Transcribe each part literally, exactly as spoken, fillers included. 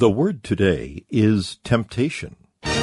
The word today is temptation.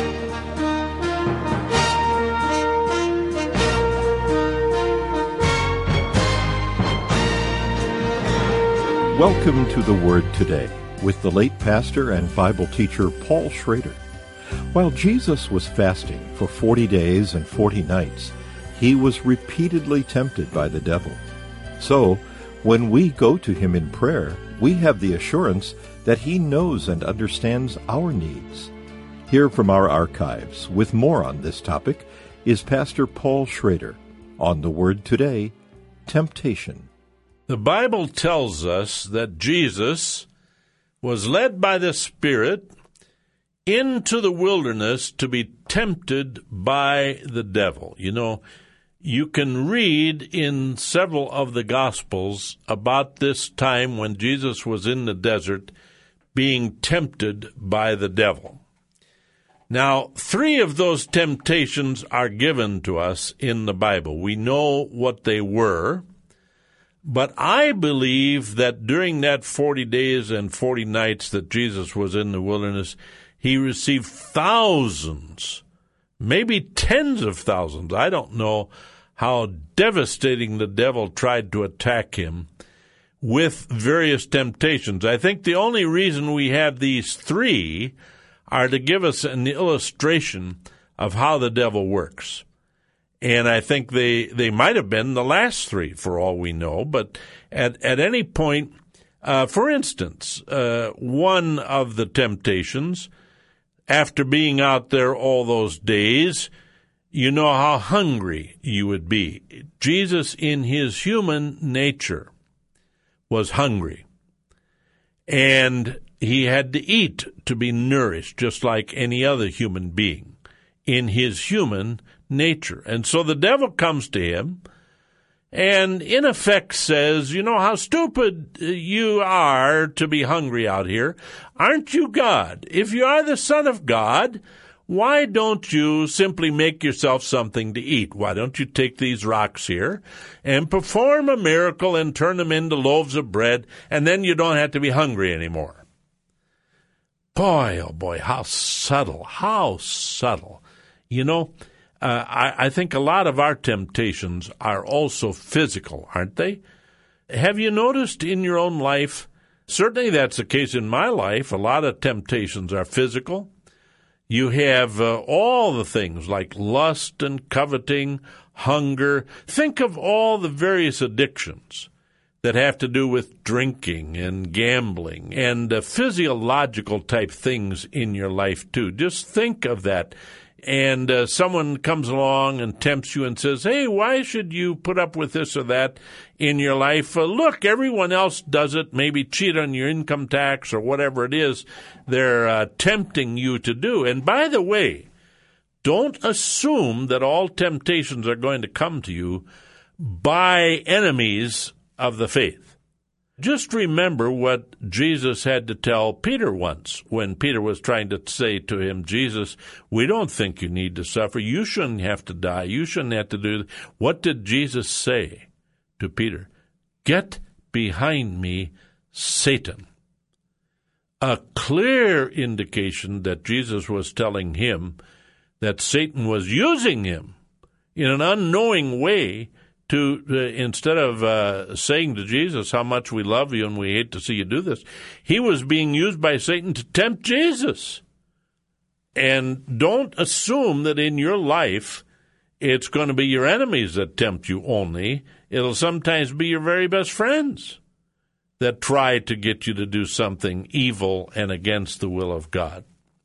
Welcome to The Word Today with the late pastor and Bible teacher Paul Schrader. While Jesus was fasting for forty days and forty nights, he was repeatedly tempted by the devil. So, when we go to him in prayer, we have the assurance that he knows and understands our needs. Here from our archives, with more on this topic, is Pastor Paul Schrader on The Word Today, Temptation. The Bible tells us that Jesus was led by the Spirit into the wilderness to be tempted by the devil. You know, you can read in several of the Gospels about this time when Jesus was in the desert being tempted by the devil. Now, three of those temptations are given to us in the Bible. We know what they were, but I believe that during that forty days and forty nights that Jesus was in the wilderness, he received thousands, maybe tens of thousands. I don't know how devastating the devil tried to attack him with various temptations. I think the only reason we have these three are to give us an illustration of how the devil works. And I think they, they might have been the last three, for all we know. But at, at any point, uh, for instance, uh, one of the temptations, after being out there all those days, you know how hungry you would be. Jesus, in his human nature, was hungry. And he had to eat to be nourished, just like any other human being, in his human nature. And so the devil comes to him and in effect says, you know how stupid you are to be hungry out here. Aren't you God? If you are the Son of God, why don't you simply make yourself something to eat? Why don't you take these rocks here and perform a miracle and turn them into loaves of bread, and then you don't have to be hungry anymore? Boy, oh boy, how subtle, how subtle. You know, uh, I, I think a lot of our temptations are also physical, aren't they? Have you noticed in your own life, certainly that's the case in my life, a lot of temptations are physical. You have uh, all the things like lust and coveting, hunger. Think of all the various addictions that have to do with drinking and gambling and uh, physiological type things in your life too. Just think of that. And uh, someone comes along and tempts you and says, hey, why should you put up with this or that in your life? Uh, look, everyone else does it. Maybe cheat on your income tax or whatever it is they're uh, tempting you to do. And by the way, don't assume that all temptations are going to come to you by enemies of the faith. Just remember what Jesus had to tell Peter once when Peter was trying to say to him, Jesus, we don't think you need to suffer. You shouldn't have to die. You shouldn't have to do this. What did Jesus say to Peter? Get behind me, Satan. A clear indication that Jesus was telling him that Satan was using him in an unknowing way to, uh, instead of uh, saying to Jesus how much we love you and we hate to see you do this, he was being used by Satan to tempt Jesus. And don't assume that in your life it's going to be your enemies that tempt you only. It'll sometimes be your very best friends that try to get you to do something evil and against the will of God.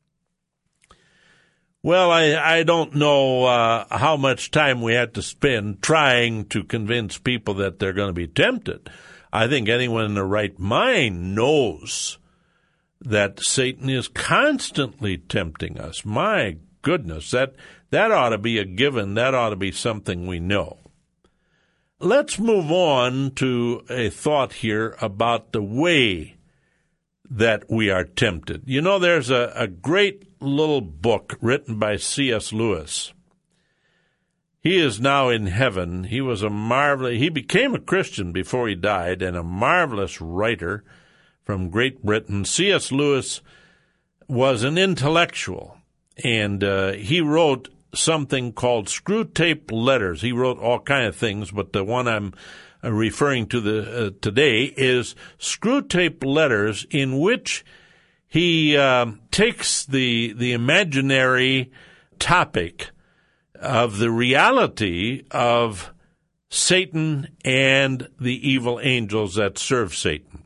Well, I, I don't know uh, how much time we have to spend trying to convince people that they're going to be tempted. I think anyone in their right mind knows that Satan is constantly tempting us. My goodness, that, that ought to be a given. That ought to be something we know. Let's move on to a thought here about the way that we are tempted. You know, there's a, a great little book written by C S Lewis. He is now in heaven. He was a marvelous, he became a Christian before he died, and a marvelous writer from Great Britain. C S Lewis was an intellectual, and uh, he wrote something called Screwtape Letters. He wrote all kind of things, but the one I'm uh, referring to the uh, today is Screwtape Letters, in which he uh, takes the the imaginary topic of the reality of Satan and the evil angels that serve Satan.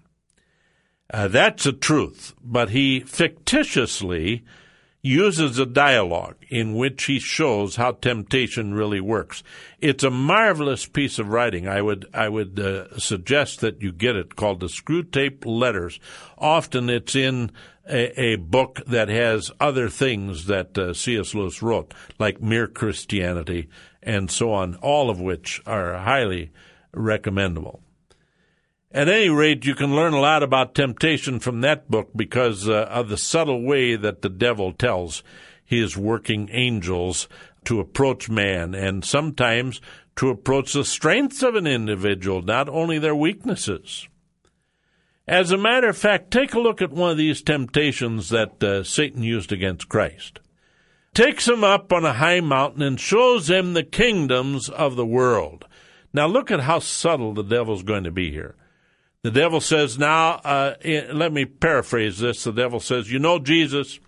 Uh, that's a truth, but he fictitiously uses a dialogue in which he shows how temptation really works. It's a marvelous piece of writing. I would I would uh, suggest that you get it, called the Screwtape Letters. Often it's in a, a book that has other things that uh, C S. Lewis wrote, like Mere Christianity and so on, all of which are highly recommendable. At any rate, you can learn a lot about temptation from that book because uh, of the subtle way that the devil tells his working angels to approach man, and sometimes to approach the strengths of an individual, not only their weaknesses. As a matter of fact, take a look at one of these temptations that uh, Satan used against Christ. Takes him up on a high mountain and shows him the kingdoms of the world. Now look at how subtle the devil's going to be here. The devil says, now, uh, let me paraphrase this. The devil says, you know, Jesus,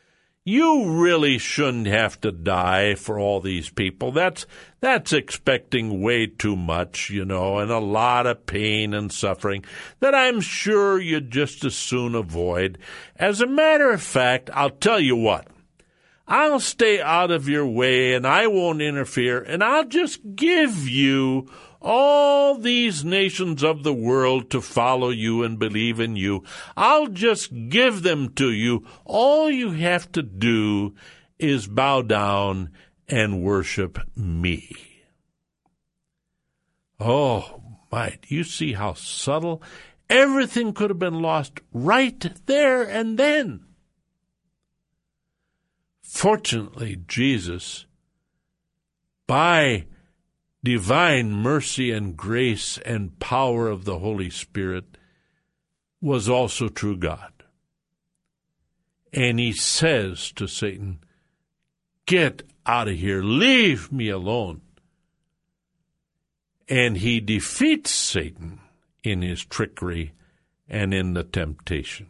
you really shouldn't have to die for all these people. That's that's expecting way too much, you know, and a lot of pain and suffering that I'm sure you'd just as soon avoid. As a matter of fact, I'll tell you what. I'll stay out of your way and I won't interfere, and I'll just give you all these nations of the world to follow you and believe in you. I'll just give them to you. All you have to do is bow down and worship me. Oh, my, do you see how subtle? Everything could have been lost right there and then. Fortunately, Jesus, by divine mercy and grace and power of the Holy Spirit, was also true God. And he says to Satan, get out of here, leave me alone. And he defeats Satan in his trickery and in the temptation.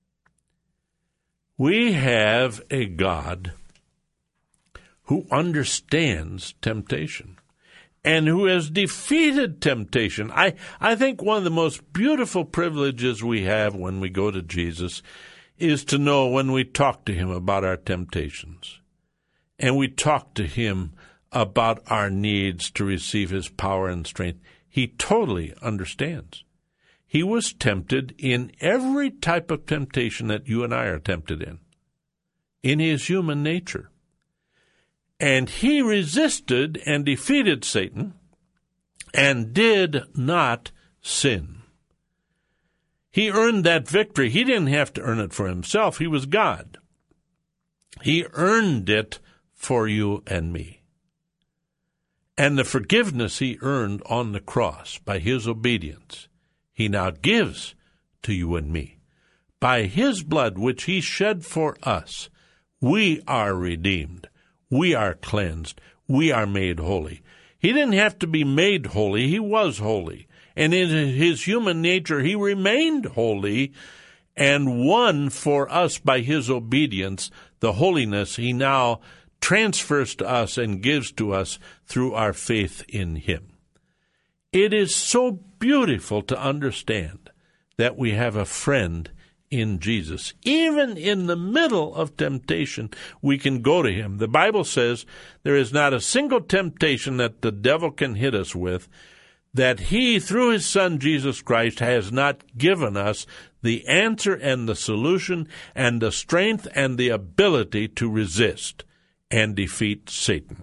We have a God who understands temptation and who has defeated temptation. I, I think one of the most beautiful privileges we have when we go to Jesus is to know when we talk to him about our temptations and we talk to him about our needs to receive his power and strength, he totally understands. He was tempted in every type of temptation that you and I are tempted in, in his human nature. And he resisted and defeated Satan and did not sin. He earned that victory. He didn't have to earn it for himself. He was God. He earned it for you and me. And the forgiveness he earned on the cross by his obedience, he now gives to you and me. By his blood, which he shed for us, we are redeemed. We are cleansed. We are made holy. He didn't have to be made holy. He was holy. And in his human nature, he remained holy and won for us by his obedience the holiness he now transfers to us and gives to us through our faith in him. It is so beautiful to understand that we have a friend in Jesus. Even in the middle of temptation, we can go to him. The Bible says there is not a single temptation that the devil can hit us with that he, through his Son Jesus Christ, has not given us the answer and the solution and the strength and the ability to resist and defeat Satan.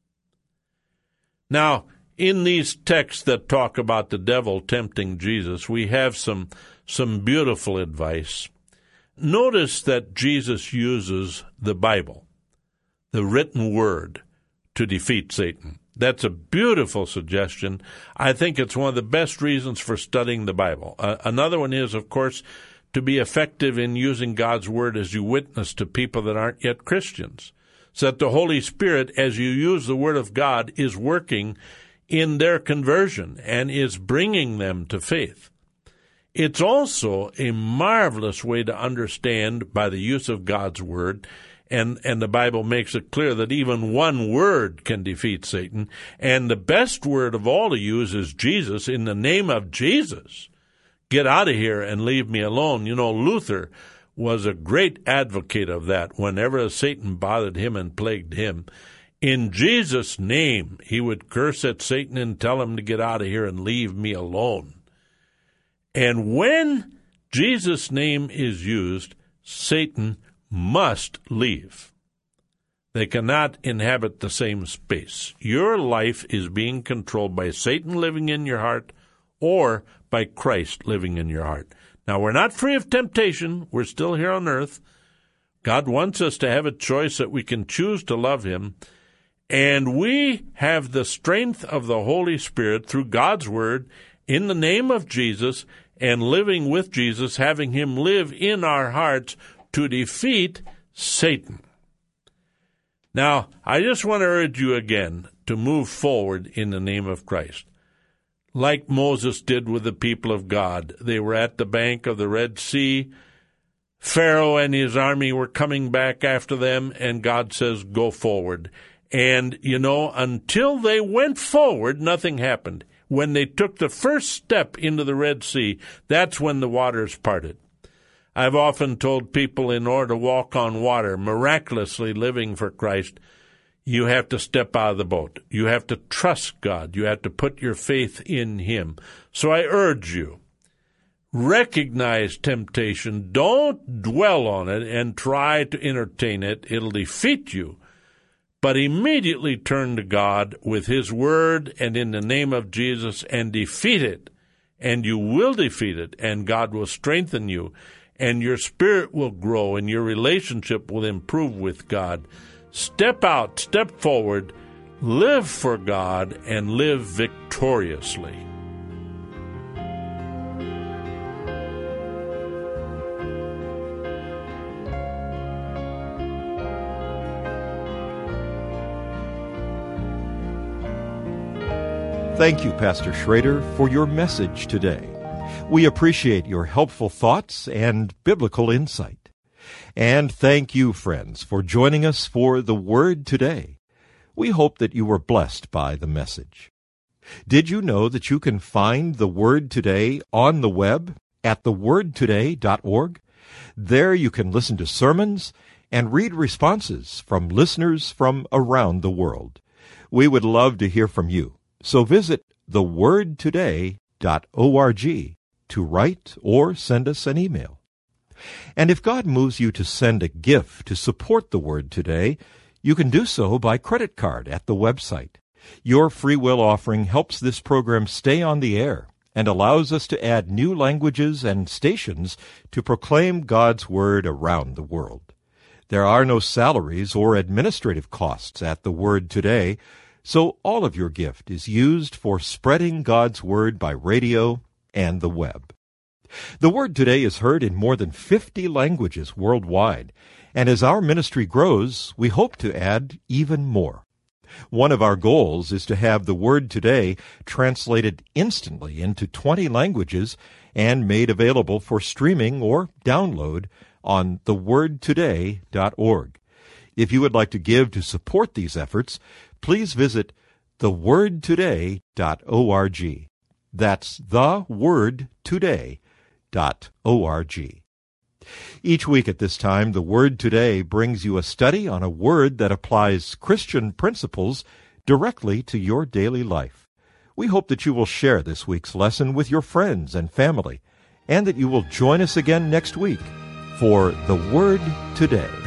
Now, in these texts that talk about the devil tempting Jesus, we have some some beautiful advice. Notice that Jesus uses the Bible, the written word, to defeat Satan. That's a beautiful suggestion. I think it's one of the best reasons for studying the Bible. Uh, another one is, of course, to be effective in using God's Word as you witness to people that aren't yet Christians, so that the Holy Spirit, as you use the Word of God, is working in their conversion and is bringing them to faith. It's also a marvelous way to understand by the use of God's Word, and, and the Bible makes it clear that even one word can defeat Satan, and the best word of all to use is Jesus. In the name of Jesus, get out of here and leave me alone. You know, Luther was a great advocate of that. Whenever Satan bothered him and plagued him, in Jesus' name, he would curse at Satan and tell him to get out of here and leave me alone. And when Jesus' name is used, Satan must leave. They cannot inhabit the same space. Your life is being controlled by Satan living in your heart or by Christ living in your heart. Now, we're not free of temptation. We're still here on earth. God wants us to have a choice that we can choose to love Him. And we have the strength of the Holy Spirit through God's Word in the name of Jesus and living with Jesus, having Him live in our hearts to defeat Satan. Now, I just want to urge you again to move forward in the name of Christ. Like Moses did with the people of God. They were at the bank of the Red Sea. Pharaoh and his army were coming back after them, and God says, go forward. And, you know, until they went forward, nothing happened. When they took the first step into the Red Sea, that's when the waters parted. I've often told people in order to walk on water, miraculously living for Christ, you have to step out of the boat. You have to trust God. You have to put your faith in Him. So I urge you, recognize temptation. Don't dwell on it and try to entertain it. It'll defeat you. But immediately turn to God with His Word and in the name of Jesus and defeat it. And you will defeat it, and God will strengthen you, and your spirit will grow, and your relationship will improve with God. Step out, step forward, live for God, and live victoriously. Thank you, Pastor Schrader, for your message today. We appreciate your helpful thoughts and biblical insight. And thank you, friends, for joining us for The Word Today. We hope that you were blessed by the message. Did you know that you can find The Word Today on the web at the word today dot org? There you can listen to sermons and read responses from listeners from around the world. We would love to hear from you. So visit the word today dot org to write or send us an email. And if God moves you to send a gift to support the Word Today, you can do so by credit card at the website. Your free will offering helps this program stay on the air and allows us to add new languages and stations to proclaim God's Word around the world. There are no salaries or administrative costs at the Word Today, so all of your gift is used for spreading God's Word by radio and the web. The Word Today is heard in more than fifty languages worldwide, and as our ministry grows, we hope to add even more. One of our goals is to have the Word Today translated instantly into twenty languages and made available for streaming or download on the word today dot org. If you would like to give to support these efforts, please visit the word today dot org. That's the word today dot org. Each week at this time, The Word Today brings you a study on a word that applies Christian principles directly to your daily life. We hope that you will share this week's lesson with your friends and family, and that you will join us again next week for The Word Today.